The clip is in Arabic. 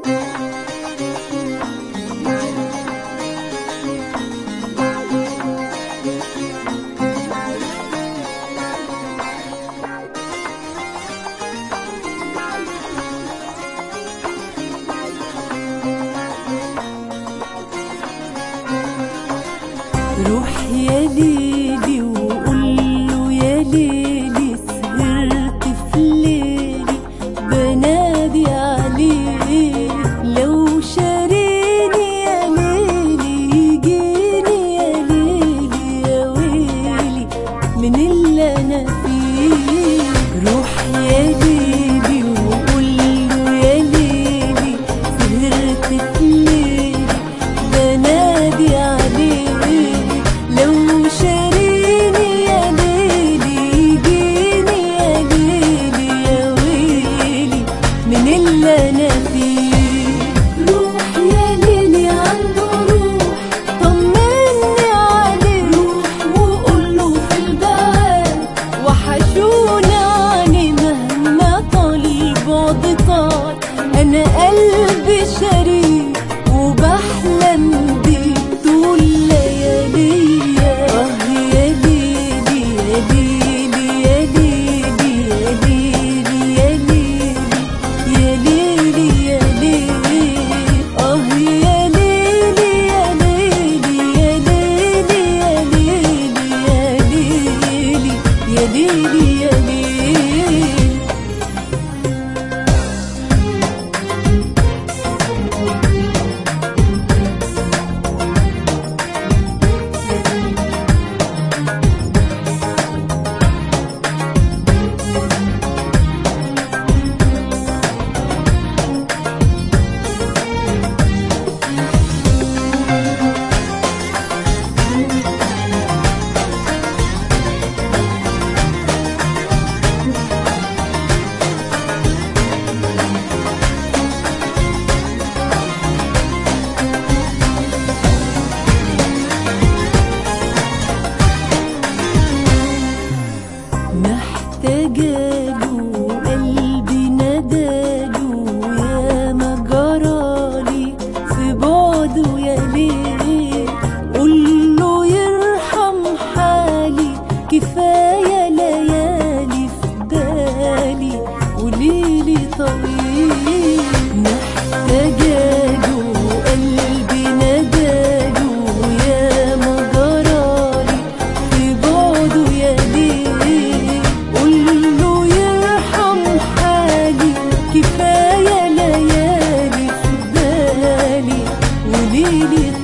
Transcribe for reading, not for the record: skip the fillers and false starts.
روح يا ليلي وقوله يا ليلي، سهرت في ليلي بنادي عليه، لو شاريني يا ليلي يجيني يا ليلي يا ويلي من اللي انا فيه. روح يا ليلي وقوله يا ليلي، سهرت في ليلي بنادي عليه، لو شاريني يا ليلي يجيني يا ليلي يا ويلي من اللي انا فيه. روح يا ليلي عنده روح، طمني عليه، روح وقوله في البعاد وحشوني عني مهما طال البعد طال، انا قلبي شريك وبحلم بيه طول لياليا. يا ليلي يا ليلي يا ليلي يا ليلي يا ليلي يا ليلي يا ليلي، يا ليلي يا ليلي يا ليلي يا ليلي يا ليلي يا ليلي. محتاجاله قلبي نداله، يا ما جرالي في بعده يا ليل، قوله يرحم حالي كفاية ليالي في بالي وليلي طويل. محتاجاله قلبي نداله، يا ما جرالي في بعده يا ليل، قوله يرحم حالي كفاية ليالي في بالي وليلي